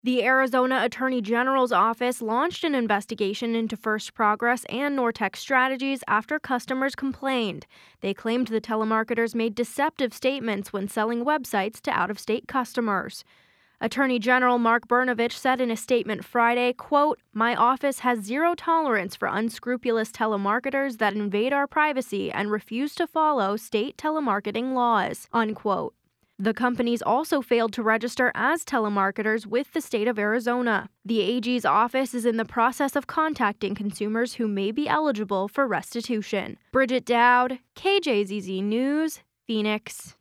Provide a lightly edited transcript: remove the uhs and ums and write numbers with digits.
The Arizona Attorney General's office launched an investigation into First Progress and Nortec Strategies after customers complained. They claimed the telemarketers made deceptive statements when selling websites to out-of-state customers. Attorney General Mark Brnovich said in a statement Friday, quote, "My office has zero tolerance for unscrupulous telemarketers that invade our privacy and refuse to follow state telemarketing laws," unquote. The companies also failed to register as telemarketers with the state of Arizona. The AG's office is in the process of contacting consumers who may be eligible for restitution. Bridget Dowd, KJZZ News, Phoenix.